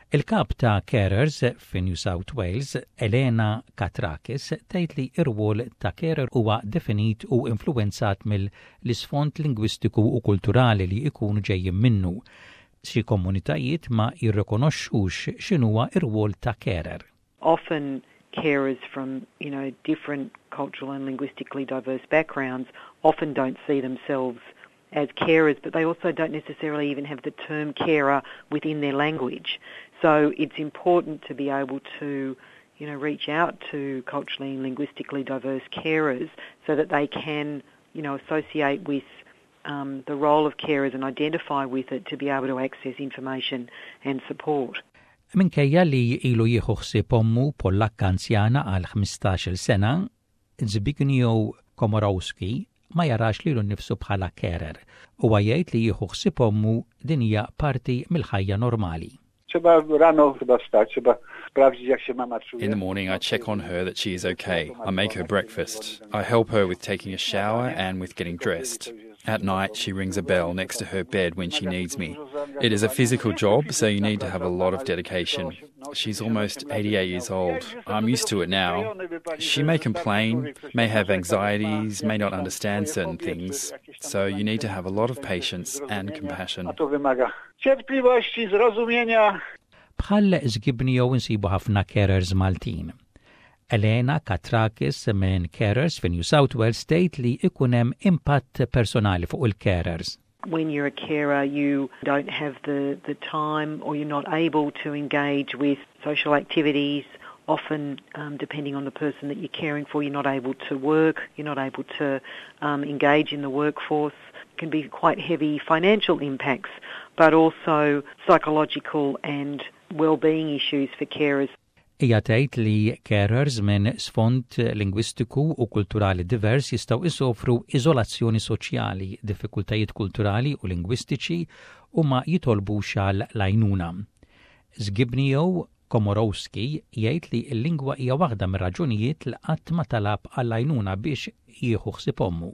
Il-kap ta' carers fi New South Wales, Elena Katrakis, tgħid li r-rwol ta' carer huwa definit u influenzat mill-isfond lingwistiku u kulturali li jkunu ġejjin minnu. Xi komunitajiet ma jirrikonoxxux x'inhuwa r-rwol ta' carer. Often carers from, different cultural and linguistically diverse backgrounds often don't see themselves as carers, but they also don't necessarily even have the term carer within their language. So it's important to be able to, reach out to culturally and linguistically diverse carers so that they can, associate with the role of carers and identify with it to be able to access information and support. Minkejja li ilu jieħu ħsieb ommu Pollakka anzjana għal 15-il sena, Zbigniew Komorowski ma jarax lilu nnifsu bħala carer u jgħid li jieħu ħsieb ommu din hija parti mill-ħajja normali. In the morning, I check on her that she is okay. I make her breakfast. I help her with taking a shower and with getting dressed. At night, she rings a bell next to her bed when she needs me. It is a physical job, so you need to have a lot of dedication. She's almost 88 years old. I'm used to it now. She may complain, may have anxieties, may not understand certain things, so you need to have a lot of patience and compassion. Bħal Zbigniew insibu ħafna carers Maltin. Elena Katrakis minn Carers fi New South Wales State li ikun hemm impatt personali fuq il-carers. When you're a carer, you don't have the time or you're not able to engage with social activities. Often, depending on the person that you're caring for, you're not able to work, you're not able to engage in the workforce. It can be quite heavy financial impacts, but also psychological and well-being issues for carers. Hija tgħid li carers minn sfond lingwistiku u kulturali divers jistgħu isofru iżolazzjoni soċjali, diffikultajiet kulturali u lingwistiċi u ma jitolbux għal għajnuna. Zbigniew Komorowski jgħid li l-lingwa hija waħda mir-raġunijiet li qatt ma talab għal għajnuna biex jieħu ħsieb ommu.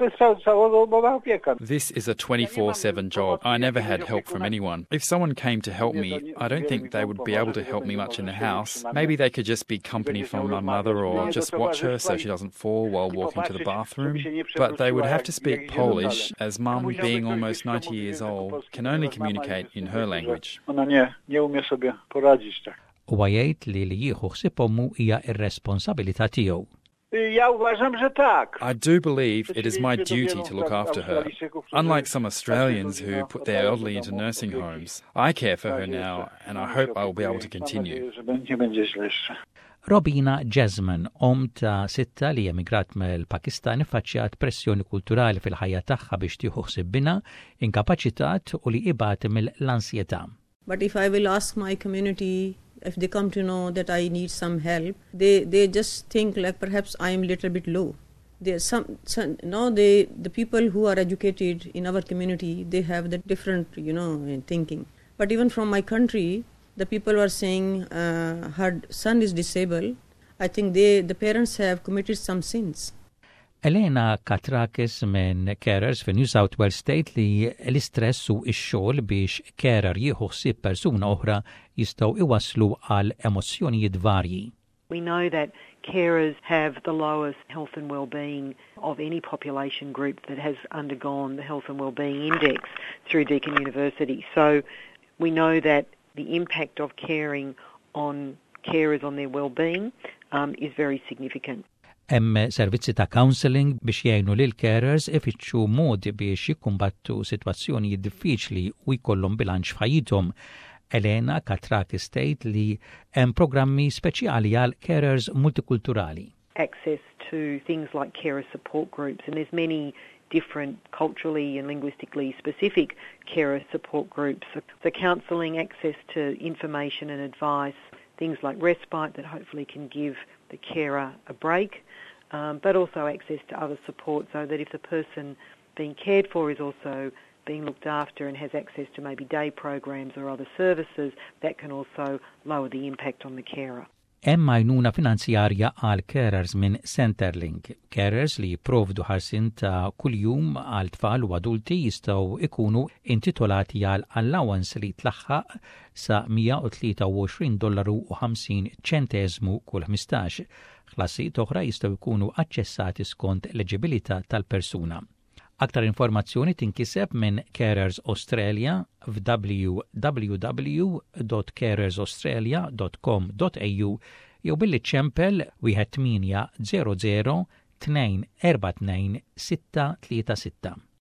This is a 24/7 job. I never had help from anyone. If someone came to help me, I don't think they would be able to help me much in the house. Maybe they could just be company from my mother or just watch her so she doesn't fall while walking to the bathroom. But they would have to speak Polish, as Mum, being almost 90 years old, can only communicate in her language. U jgħid li jieħu ħsieb ommu hija r-responsabilità tiegħu. I do believe it is my duty to look after her. Unlike some Australians who put their elderly into nursing homes, I care for her now and I hope I will be able to continue. Robina Jasmine, ta' sitta li emigrat mill-Pakistan, iffaċċjat pressjoni kulturali fil-ħajja tagħha biex tieħu ħsieb binha, inkapaċitat u li ibati mill-ansjetà. But if I will ask my community, if they come to know that I need some help, they just think like perhaps I am a little bit low. There's the people who are educated in our community, they have the different, thinking. But even from my country, the people are saying her son is disabled. I think the parents have committed some sins. Elena Katrakis minn Carers fi New South Wales State li l-istress u x-xogħol biex carer jieħu ħsieb persuna oħra jistgħu iwasslu għal emozzjonijiet varji. We know that carers have the lowest health and well-being of any population group that has undergone the Health and Wellbeing Index through Deakin University. So we know that the impact of caring on carers on their well-being is very significant. Hemm servizzi ta' counselling biex jgħinu lil carers ifittxu modi biex jikkumbattu sitwazzjonijiet diffiċli u jkollhom bilanċ f'ħajjithom. Elena Katrakis tgħid li hemm programmi speċjali għal carers multikulturali. Access to things like carer support groups, and there's many different culturally and linguistically specific carer support groups. So counselling, access to information and advice, things like respite that hopefully can give the carer a break, but also access to other support so that if the person being cared for is also being looked after and has access to maybe day programs or other services, that can also lower the impact on the carer. hemm għajnuna finanzjarja għal carers minn Centerlink. Carers li jipprovdu ħarsin ta' kuljum għal tfal u adulti jistgħu ikunu intitolati għal allowance li tlaħħaq sa $123.50 kull 15. Ħlasijiet oħra jistgħu jkunu aċċessati skont l-eġibilità tal-persuna. Aktar informazzjoni tinkiseb minn Carers Australia f'www.carersaustralia.com.au jew billi ċempel 1800 242 636.